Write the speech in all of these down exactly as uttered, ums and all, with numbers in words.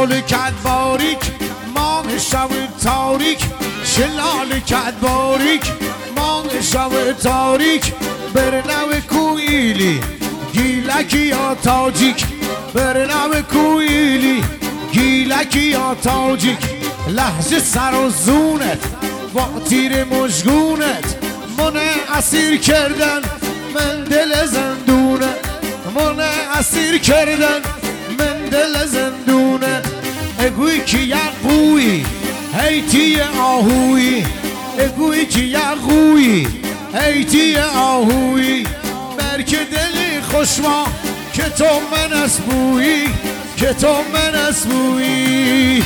شلال کد باریک ماه شب تاریک شلال کد باریک ماه شب تاریک برنو کویلی گیلکی یا تاجیک برنو کویلی گیلکی یا تاجیک لحظه سر و زونت با تیر مشگونت من اسیر کردن من دل زندونه من اسیر کردن من دل زندونه اگوی که یقوی هیتی آهوی اگوی که یقوی هیتی آهوی برک دلی خوشما که تو من اسبویی که تو من اسبویی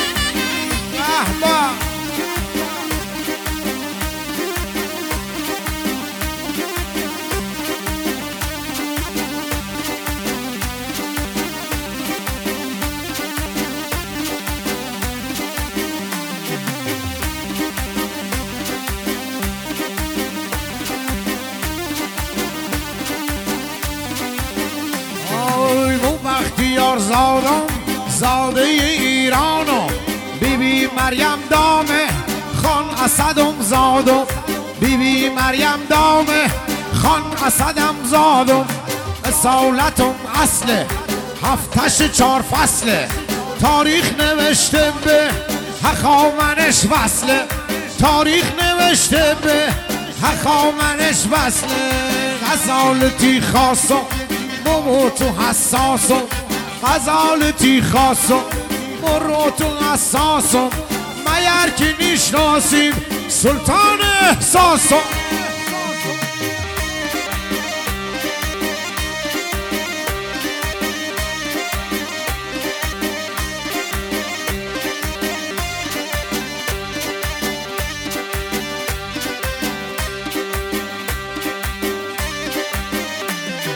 احبا اختیار زادم زاده ایرانم بی بی مریم دامه خان اسدم زادم بی بی مریم دامه خان اسدم زادم اصالتم اصله هفتش چار فصله تاریخ نوشته به هخامنش وصله تاریخ نوشته به هخامنش وصله غزالتی خاصم مرو تو حساسم غزالتی خاصم مرو تو حساسم مگر که نیشناسیم سلطان احساسم